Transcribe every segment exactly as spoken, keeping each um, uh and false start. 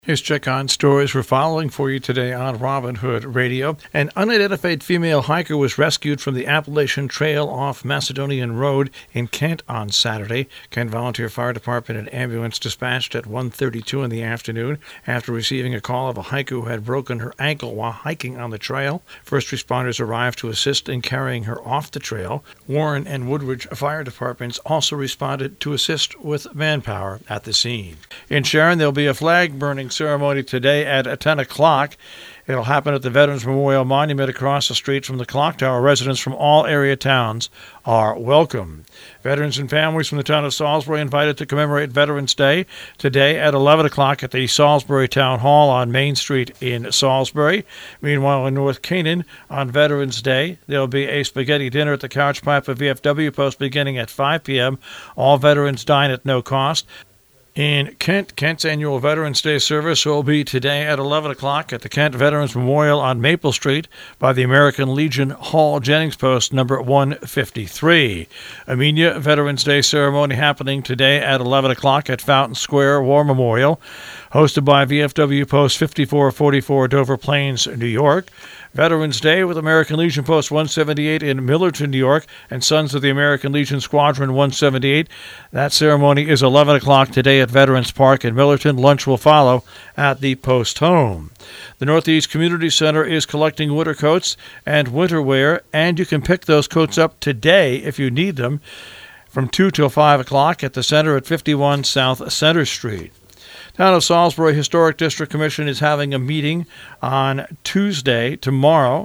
Here's check on stories we're following for you today on Robin Hood Radio. An unidentified female hiker was rescued from the Appalachian Trail off Macedonian Road in Kent on Saturday. Kent Volunteer Fire Department and ambulance dispatched at one thirty-two in the afternoon after receiving a call of a hiker who had broken her ankle while hiking on the trail. First responders arrived to assist in carrying her off the trail. Warren and Woodridge Fire Departments also responded to assist with manpower at the scene. In Sharon, there'll be a flag burning ceremony today at ten o'clock. It'll happen at the Veterans Memorial Monument across the street from the Clock Tower. Residents from all area towns are welcome. Veterans and families from the town of Salisbury invited to commemorate Veterans Day today at eleven o'clock at the Salisbury Town Hall on Main Street in Salisbury. Meanwhile, in North Canaan on Veterans Day, there'll be a spaghetti dinner at the Couch Pipe V F W post beginning at five p.m. All veterans dine at no cost. In Kent, Kent's annual Veterans Day service will be today at eleven o'clock at the Kent Veterans Memorial on Maple Street by the American Legion Hall Jennings Post number one fifty-three. Amenia Veterans Day ceremony happening today at eleven o'clock at Fountain Square War Memorial, hosted by V F W Post fifty-four forty-four Dover Plains, New York. Veterans Day with American Legion Post one seventy-eight in Millerton, New York, and Sons of the American Legion Squadron one seventy-eight. That ceremony is eleven o'clock today at Veterans Park in Millerton. Lunch will follow at the Post Home. The Northeast Community Center is collecting winter coats and winter wear, and you can pick those coats up today if you need them from two till five o'clock at the center at fifty-one South Center Street. Town of Salisbury Historic District Commission is having a meeting on Tuesday, tomorrow,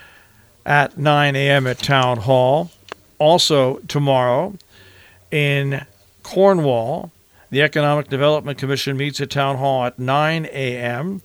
at nine a.m. at Town Hall. Also tomorrow in Cornwall, the Economic Development Commission meets at Town Hall at nine a.m.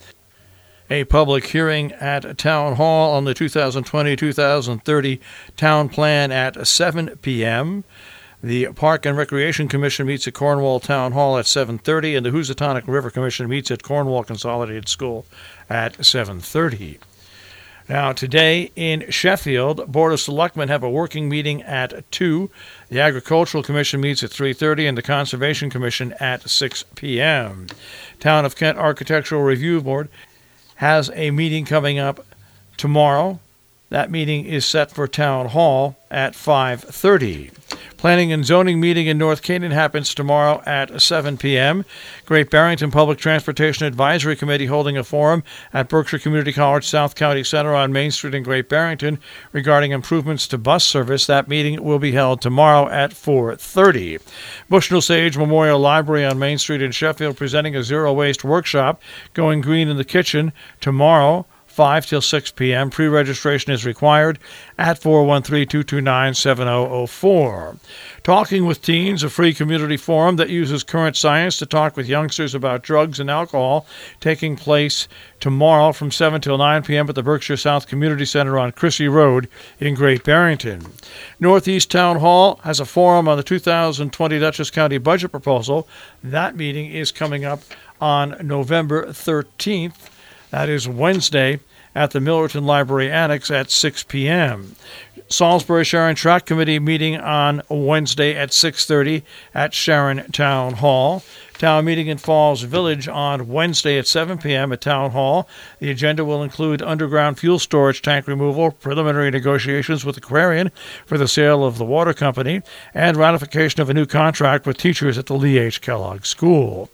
A public hearing at Town Hall on the two thousand twenty to two thousand thirty Town Plan at seven p.m. The Park and Recreation Commission meets at Cornwall Town Hall at seven thirty, and the Housatonic River Commission meets at Cornwall Consolidated School at seven thirty. Now, today in Sheffield, Board of Selectmen have a working meeting at two. The Agricultural Commission meets at three thirty, and the Conservation Commission at six p.m. Town of Kent Architectural Review Board has a meeting coming up tomorrow. That meeting is set for Town Hall at five thirty. Planning and Zoning meeting in North Canaan happens tomorrow at seven p.m. Great Barrington Public Transportation Advisory Committee holding a forum at Berkshire Community College South County Center on Main Street in Great Barrington regarding improvements to bus service. That meeting will be held tomorrow at four thirty. Bushnell Sage Memorial Library on Main Street in Sheffield presenting a zero-waste workshop, Going Green in the Kitchen, tomorrow, five till six p.m. Pre-registration is required at four one three, two two nine, seven zero zero four. Talking with Teens, a free community forum that uses current science to talk with youngsters about drugs and alcohol, taking place tomorrow from seven till nine p.m. at the Berkshire South Community Center on Crissy Road in Great Barrington. Northeast Town Hall has a forum on the two thousand twenty Dutchess County budget proposal. That meeting is coming up on November thirteenth. That is Wednesday at the Millerton Library Annex at six p.m. Salisbury Sharon Track Committee meeting on Wednesday at six thirty at Sharon Town Hall. Town meeting in Falls Village on Wednesday at seven p.m. at Town Hall. The agenda will include underground fuel storage tank removal, preliminary negotiations with Aquarian for the sale of the water company, and ratification of a new contract with teachers at the Lee H. Kellogg School.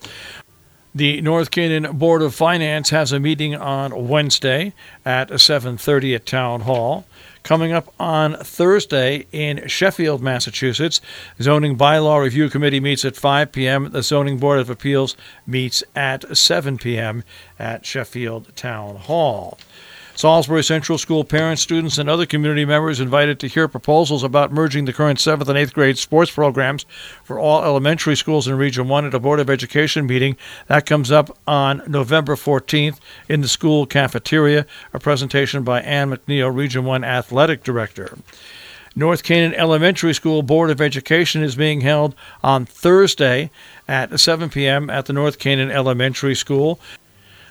The North Canaan Board of Finance has a meeting on Wednesday at seven thirty at Town Hall. Coming up on Thursday in Sheffield, Massachusetts, Zoning Bylaw Review Committee meets at five p.m. The Zoning Board of Appeals meets at seven p.m. at Sheffield Town Hall. Salisbury Central School parents, students, and other community members invited to hear proposals about merging the current seventh and eighth grade sports programs for all elementary schools in Region one at a Board of Education meeting. That comes up on November fourteenth in the school cafeteria, a presentation by Ann McNeil, Region one Athletic Director. North Canaan Elementary School Board of Education is being held on Thursday at seven p.m. at the North Canaan Elementary School.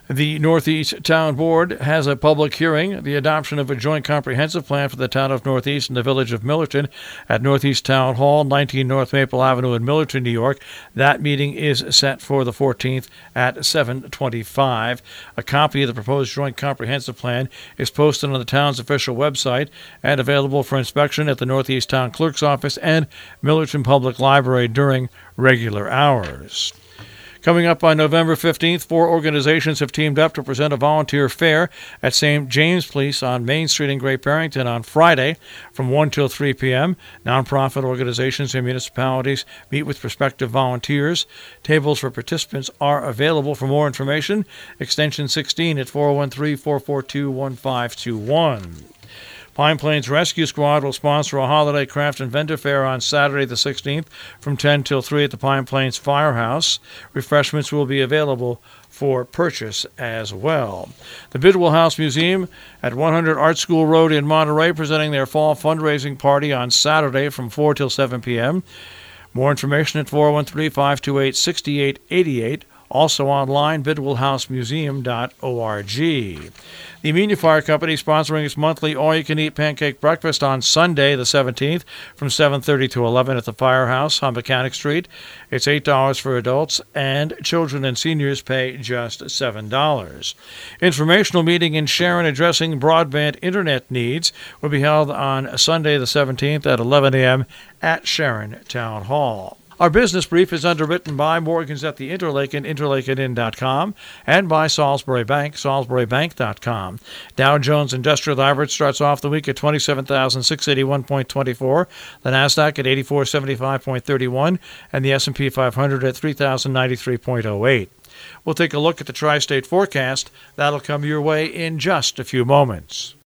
The Northeast Town Board has a public hearing, the adoption of a joint comprehensive plan for the town of Northeast and the village of Millerton at Northeast Town Hall, nineteen North Maple Avenue in Millerton, New York. That meeting is set for the fourteenth at seven twenty-five. A copy of the proposed joint comprehensive plan is posted on the town's official website and available for inspection at the Northeast Town Clerk's Office and Millerton Public Library during regular hours. Coming up on November fifteenth, four organizations have teamed up to present a volunteer fair at Saint James Place on Main Street in Great Barrington on Friday from one till three p.m. Nonprofit organizations and municipalities meet with prospective volunteers. Tables for participants are available. For more information, extension sixteen at four one three, four four two, one five two one. Pine Plains Rescue Squad will sponsor a holiday craft and vendor fair on Saturday the sixteenth from ten till three at the Pine Plains Firehouse. Refreshments will be available for purchase as well. The Bidwell House Museum at one hundred Art School Road in Monterey presenting their fall fundraising party on Saturday from four till seven p.m. More information at four one three, five two eight, six eight eight eight. Also online, bidwell house museum dot org. The Amenia Fire Company sponsoring its monthly all-you-can-eat pancake breakfast on Sunday, the seventeenth, from seven thirty to eleven at the Firehouse on Mechanic Street. It's eight dollars for adults, and children and seniors pay just seven dollars. Informational meeting in Sharon addressing broadband internet needs will be held on Sunday, the seventeenth, at eleven a.m. at Sharon Town Hall. Our business brief is underwritten by Morgans at the Interlaken, interlaken inn dot com, and by Salisbury Bank, salisbury bank dot com. Dow Jones Industrial Average starts off the week at twenty-seven thousand six hundred eighty-one point two four, the NASDAQ at eighty-four seventy-five point three one, and the S and P five hundred at three thousand ninety-three point oh eight. We'll take a look at the tri-state forecast. That'll come your way in just a few moments.